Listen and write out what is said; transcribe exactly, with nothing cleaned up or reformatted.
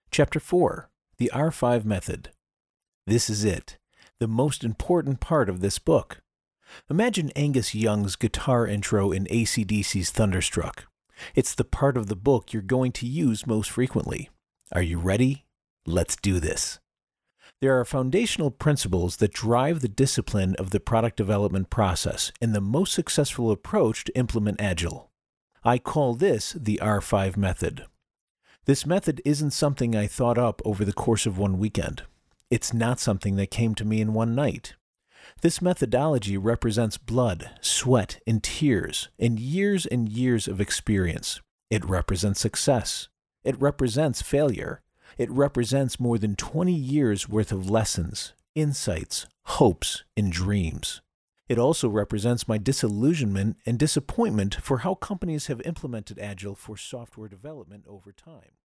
Chapter four, The R five Method. This is it, the most important part of this book. Imagine Angus Young's guitar intro in A C D C's Thunderstruck. It's the part of the book you're going to use most frequently. Are you ready? Let's do this. There are foundational principles that drive the discipline of the product development process and the most successful approach to implement Agile. I call this the R five method. This method isn't something I thought up over the course of one weekend. It's not something that came to me in one night. This methodology represents blood, sweat, and tears, and years and years of experience. It represents success. It represents failure. It represents more than twenty years worth of lessons, insights, hopes, and dreams. It also represents my disillusionment and disappointment for how companies have implemented Agile for software development over time.